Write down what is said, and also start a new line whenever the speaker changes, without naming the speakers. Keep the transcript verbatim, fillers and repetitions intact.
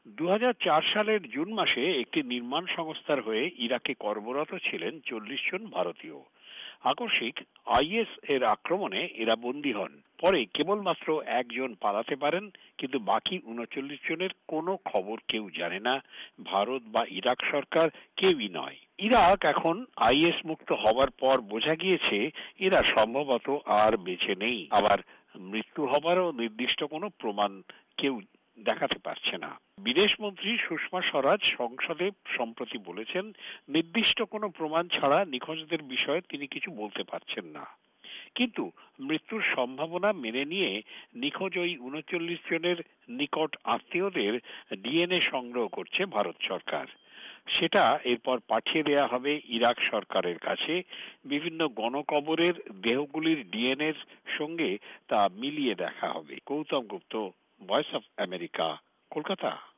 দু হাজার চার সালের জুন মাসে একটি নির্মাণ সংস্থার হয়ে ইরাকে কর্মরত ছিলেন চল্লিশ জন ভারতীয়। আকস্মিক আইএস এর আক্রমণে এরা বন্দী হন। পরে কেবলমাত্র একজন পালাতে পারেন, কিন্তু বাকি উনচল্লিশ জনের কোনো খবর কেউ জানে না। ভারত বা ইরাক সরকার কেউই নয়। ইরাক এখন আইএস মুক্ত হওয়ার পর বোঝা গিয়েছে এরা সম্ভবত আর বেঁচে নেই। আবার মৃত্যু হবারও নির্দিষ্ট কোনো প্রমাণ কেউ দেখাতে পারছে না। বিদেশমন্ত্রী সুষমা স্বরাজ সংসদে সম্প্রতি বলেছেন, নির্দিষ্ট কোনো প্রমাণ ছাড়া নিখোঁজদের বিষয়ে তিনি কিছু বলতে পারছেন না। কিন্তু মৃত্যুর সম্ভাবনা মেনে নিয়ে নিখোঁজ ওই উনচল্লিশ জনের নিকট আত্মীয়দের ডিএনএ সংগ্রহ করছে ভারত সরকার। সেটা এরপর পাঠিয়ে দেয়া হবে ইরাক সরকারের কাছে। বিভিন্ন গণকবরের দেহগুলির ডিএনএর সঙ্গে তা মিলিয়ে দেখা হবে। Gautam Gupta, voice of America, Kolkata.